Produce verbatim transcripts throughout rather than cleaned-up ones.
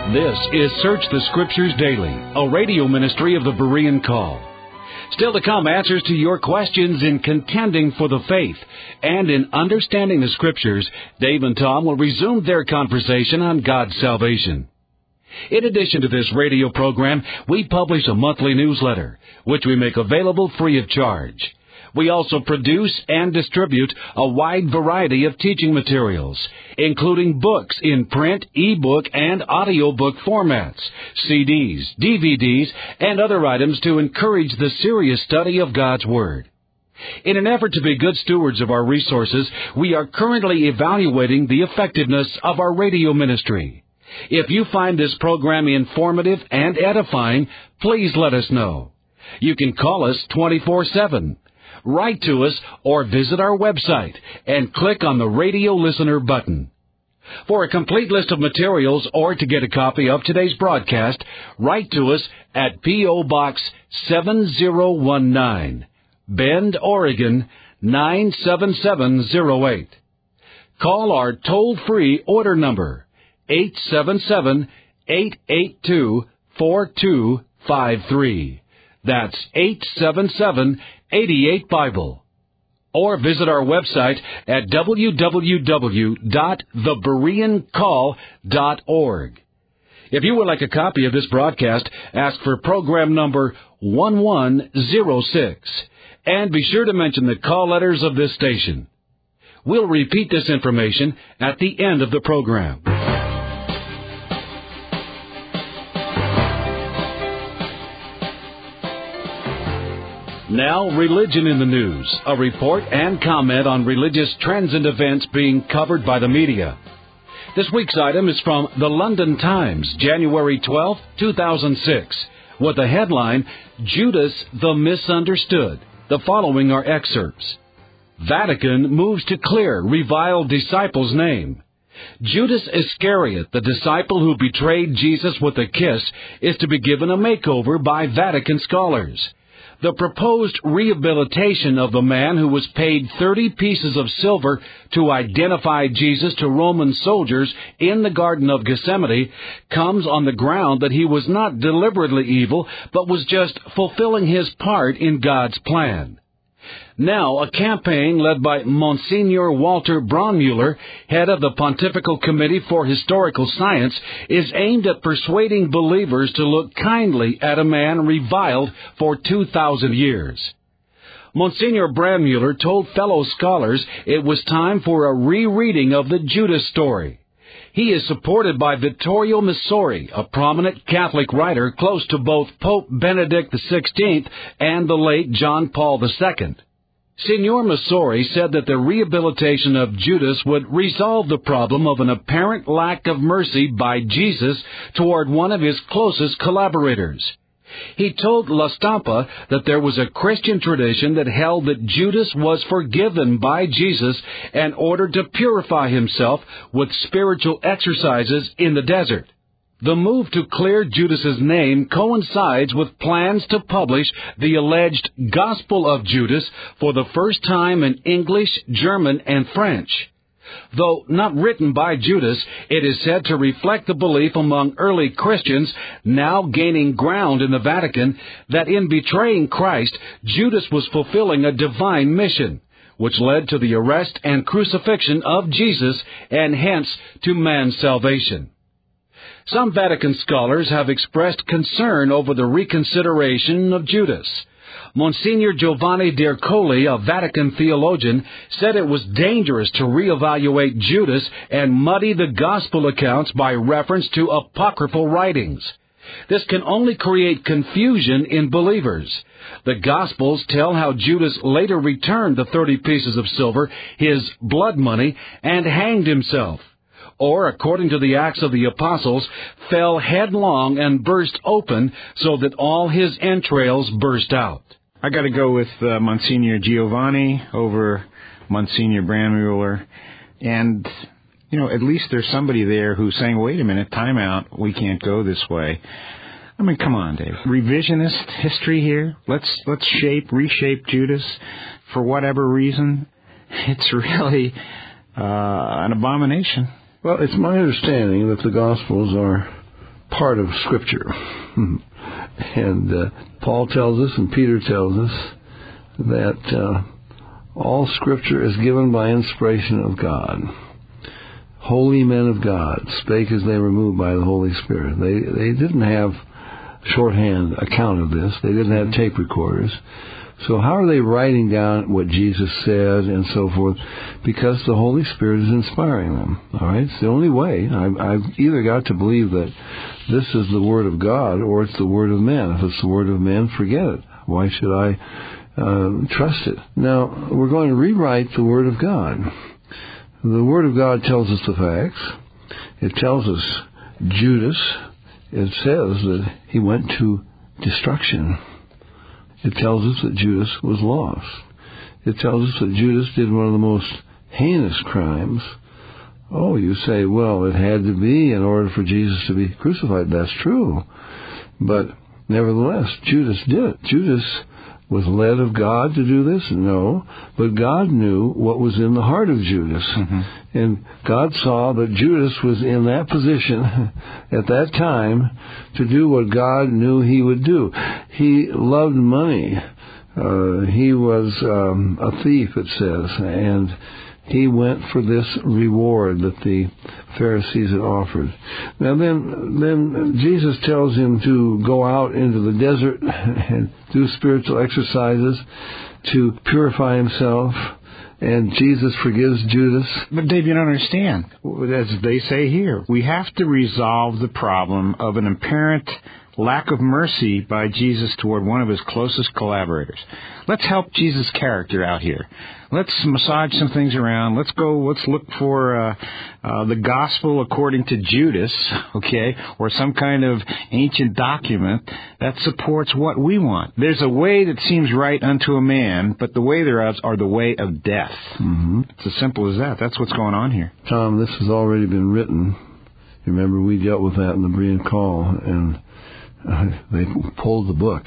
This is Search the Scriptures Daily, a radio ministry of the Berean Call. Still to come, answers to your questions in contending for the faith and in understanding the Scriptures. Dave and Tom will resume their conversation on God's salvation. In addition to this radio program, we publish a monthly newsletter, which we make available free of charge. We also produce and distribute a wide variety of teaching materials, including books in print, ebook, and audiobook formats, C Ds, D V Ds, and other items to encourage the serious study of God's Word. In an effort to be good stewards of our resources, we are currently evaluating the effectiveness of our radio ministry. If you find this program informative and edifying, please let us know. You can call us twenty-four seven. Write to us or visit our website and click on the radio listener button. For a complete list of materials or to get a copy of today's broadcast, write to us at P O. Box seven zero one nine, Bend, Oregon nine seven seven zero eight. Call our toll-free order number eight seven seven, eight eight two, four two five three. That's eight seven seven, eight eight Bible. Or visit our website at w w w dot the berean call dot org. If you would like a copy of this broadcast, ask for program number one one zero six. And be sure to mention the call letters of this station. We'll repeat this information at the end of the program. Now, Religion in the News, a report and comment on religious trends and events being covered by the media. This week's item is from the London Times, January twelfth, two thousand six, with the headline, Judas the Misunderstood. The following are excerpts. Vatican moves to clear reviled disciple's name. Judas Iscariot, the disciple who betrayed Jesus with a kiss, is to be given a makeover by Vatican scholars. The proposed rehabilitation of the man who was paid thirty pieces of silver to identify Jesus to Roman soldiers in the Garden of Gethsemane comes on the ground that he was not deliberately evil, but was just fulfilling his part in God's plan. Now, a campaign led by Monsignor Walter Braunmüller, head of the Pontifical Committee for Historical Science, is aimed at persuading believers to look kindly at a man reviled for two thousand years. Monsignor Braunmüller told fellow scholars it was time for a rereading of the Judas story. He is supported by Vittorio Missori, a prominent Catholic writer close to both Pope Benedict the sixteenth and the late John Paul the second. Signor Missori said that the rehabilitation of Judas would resolve the problem of an apparent lack of mercy by Jesus toward one of his closest collaborators. He told La Stampa that there was a Christian tradition that held that Judas was forgiven by Jesus in order to purify himself with spiritual exercises in the desert. The move to clear Judas's name coincides with plans to publish the alleged Gospel of Judas for the first time in English, German, and French. Though not written by Judas, it is said to reflect the belief among early Christians, now gaining ground in the Vatican, that in betraying Christ, Judas was fulfilling a divine mission, which led to the arrest and crucifixion of Jesus and hence to man's salvation. Some Vatican scholars have expressed concern over the reconsideration of Judas. Monsignor Giovanni d'Ercole, a Vatican theologian, said it was dangerous to reevaluate Judas and muddy the gospel accounts by reference to apocryphal writings. This can only create confusion in believers. The Gospels tell how Judas later returned the thirty pieces of silver, his blood money, and hanged himself. Or, according to the Acts of the Apostles, fell headlong and burst open so that all his entrails burst out. I got to go with uh, Monsignor Giovanni over Monsignor Braunmüller. And, you know, at least there's somebody there who's saying, wait a minute, time out, we can't go this way. I mean, come on, Dave. Revisionist history here? Let's let's shape, reshape Judas for whatever reason. It's really uh, an abomination. Well, it's my understanding that the Gospels are part of Scripture. And uh, Paul tells us and Peter tells us that uh, all Scripture is given by inspiration of God. Holy men of God spake as they were moved by the Holy Spirit. They they didn't have shorthand account of this. They didn't have tape recorders. So how are they writing down what Jesus said and so forth? Because the Holy Spirit is inspiring them. All right? It's the only way. I've, I've either got to believe that this is the Word of God or it's the Word of men. If it's the Word of men, forget it. Why should I uh, trust it? Now, we're going to rewrite the Word of God. The Word of God tells us the facts. It tells us Judas, it says that he went to destruction. It tells us that Judas was lost. It tells us that Judas did one of the most heinous crimes. Oh, you say, well, it had to be in order for Jesus to be crucified. That's true. But nevertheless, Judas did it. Judas was led of God to do this? No. But God knew what was in the heart of Judas. Mm-hmm. And God saw that Judas was in that position at that time to do what God knew he would do. He loved money. Uh, he was um, a thief, it says, and he went for this reward that the Pharisees had offered. Now then, then Jesus tells him to go out into the desert and do spiritual exercises to purify himself. And Jesus forgives Judas. But Dave, you don't understand. As they say here, we have to resolve the problem of an apparent lack of mercy by Jesus toward one of his closest collaborators. Let's help Jesus' character out here. Let's massage some things around. Let's go, let's look for uh, uh, the gospel according to Judas, okay, or some kind of ancient document that supports what we want. There's a way that seems right unto a man, but the way thereof are the way of death. Mm-hmm. It's as simple as that. That's what's going on here. Tom, this has already been written. You remember we dealt with that in the Berean Call, and uh, they pulled the book.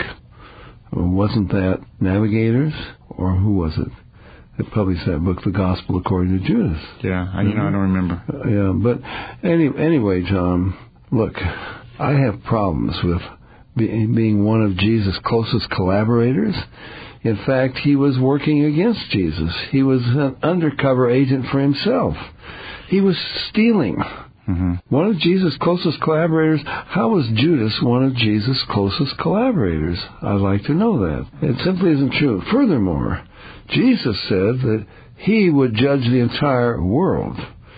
Wasn't that Navigators, or who was it? They published that book, The Gospel According to Judas. Yeah, I, you know, I don't remember. Uh, yeah, but any, anyway, Tom, look, I have problems with be, being one of Jesus' closest collaborators. In fact, he was working against Jesus. He was an undercover agent for himself. He was stealing. Mm-hmm. One of Jesus' closest collaborators. How was Judas one of Jesus' closest collaborators? I'd like to know that. It simply isn't true. Furthermore, Jesus said that he would judge the entire world.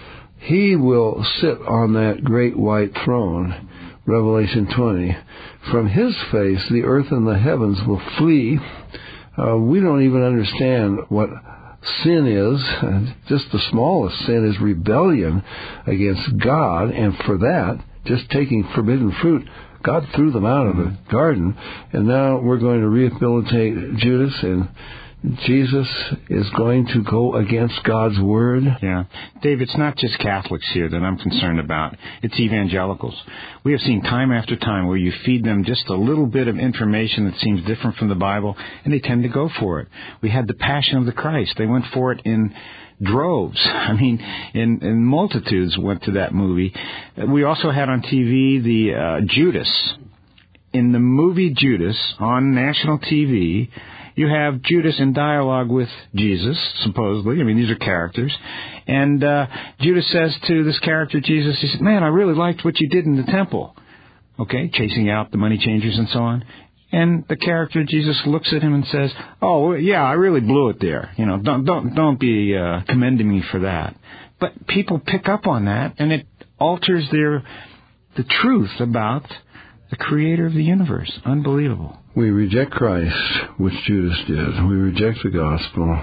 He will sit on that great white throne, Revelation twenty. From his face, the earth and the heavens will flee. Uh, we don't even understand what sin is. Just the smallest sin is rebellion against God, and for that, just taking forbidden fruit, God threw them out of the garden, and now we're going to rehabilitate Judas, and Jesus is going to go against God's word. Yeah. Dave, it's not just Catholics here that I'm concerned about. It's evangelicals. We have seen time after time where you feed them just a little bit of information that seems different from the Bible, and they tend to go for it. We had the Passion of the Christ. They went for it in droves. I mean, in, in multitudes went to that movie. We also had on T V the uh, Judas. In the movie Judas on national T V, you have Judas in dialogue with Jesus, supposedly. I mean, these are characters. And uh, Judas says to this character, Jesus, he said, man, I really liked what you did in the temple. Okay, chasing out the money changers and so on. And the character, Jesus, looks at him and says, oh, yeah, I really blew it there. You know, don't don't don't be uh, commending me for that. But people pick up on that, and it alters their the truth about the creator of the universe. Unbelievable. We reject Christ, which Judas did. We reject the gospel.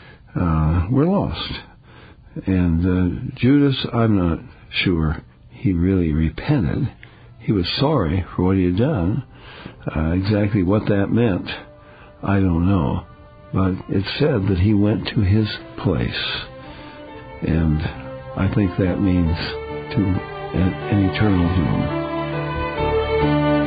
Uh, we're lost. And uh, Judas, I'm not sure he really repented. He was sorry for what he had done. Uh, exactly what that meant, I don't know. But it said that he went to his place. And I think that means to an, an eternal doom.